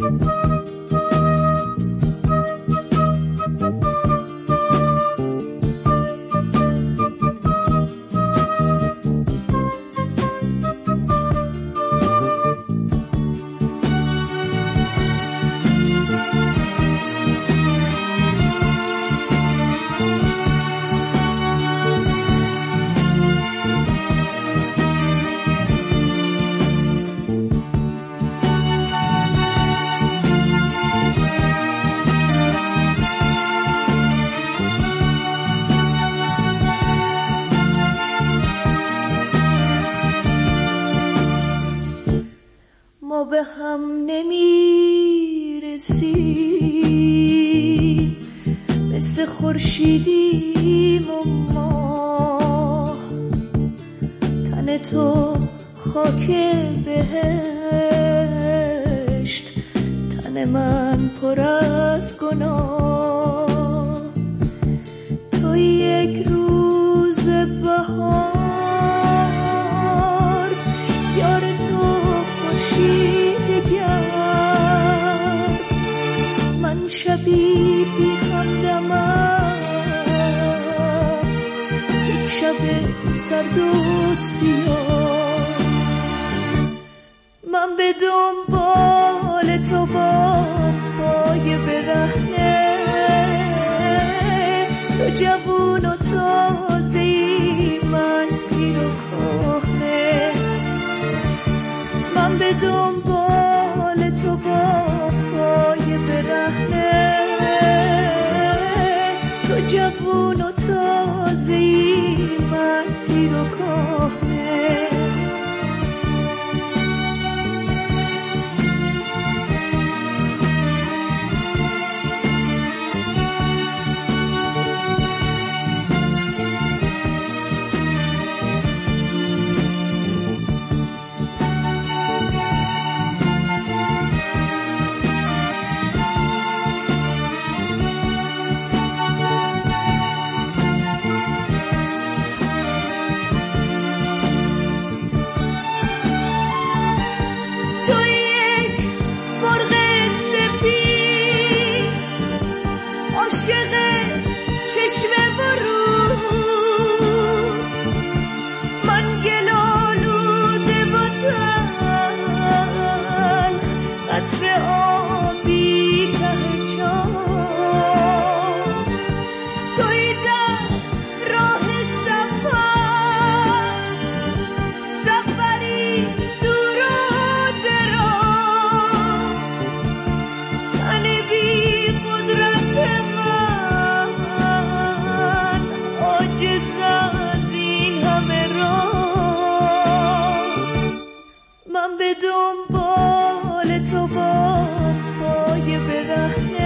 ما به هم نمیرسیم، مثل خورشیدیم و ماه. تن تو خاک بهشت، تن من پر از گناه. تو یک روز بهار، یار تو من شبی بی همدمم، یک شب سرد و سیاه. من به دنبال تو با پای برهنه، تو جوون و تازه‌ای، من پیر و کهنه. من به دنبال تو با پای برهنه، تو جوون و تازه‌ای، من پیر و کهنه. من به دنبال تو با پای برهنه،